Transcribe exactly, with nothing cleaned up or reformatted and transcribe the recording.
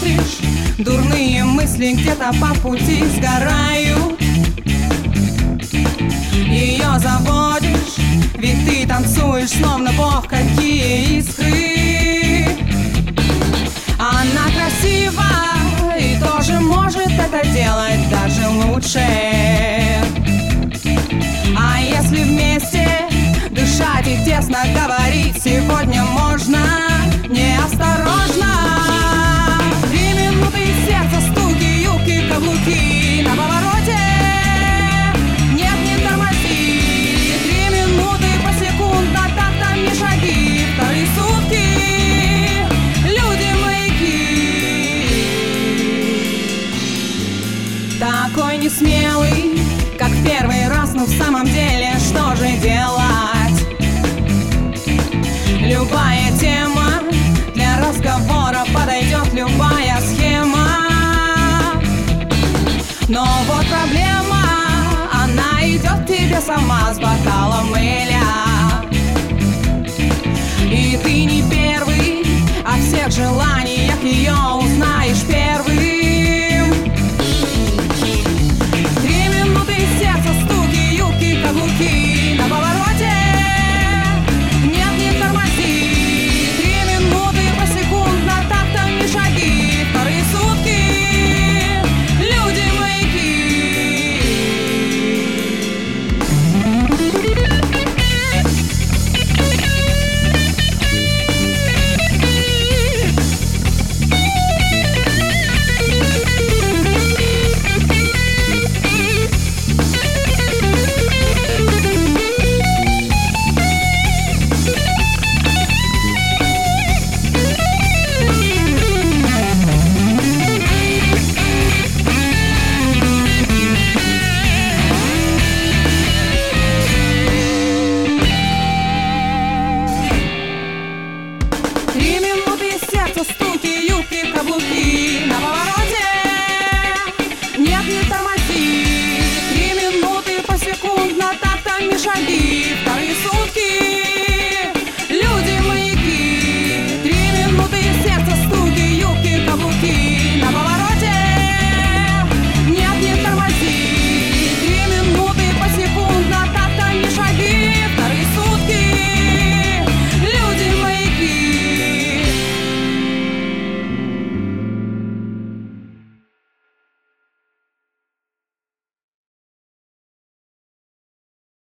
заходишь, дурные мысли где-то по пути сгорают. Ее заводишь, ведь ты танцуешь, словно бог, какие искры. Она красива и тоже может это делать даже лучше. А если вместе дышать и тесно говорить, сегодня можно неосторожно. Три минуты и сердце, стуки, юбки, каблуки на повороте. Нет, не тормози. Три минуты посекундно, тактами шаги. Вторые сутки, люди-маяки. Такой несмелый, как в первый раз, но в самом деле что же делать? Любая тема для разговора подойдет, любая схема. Но вот проблема, она идет к тебе сама с бокалом эля. И ты не первый, о всех желаниях ее узнаешь первым. Три минуты и сердце, стуки, юбки, каблуки на повороте. Нет, не тормози. Три минуты посекундно, тактами шаги. Вторые сутки, люди-маяки. Три минуты и сердце, стуки, юбки, каблуки на повороте. Нет, не тормози. Три минуты посекундно, тактами шаги.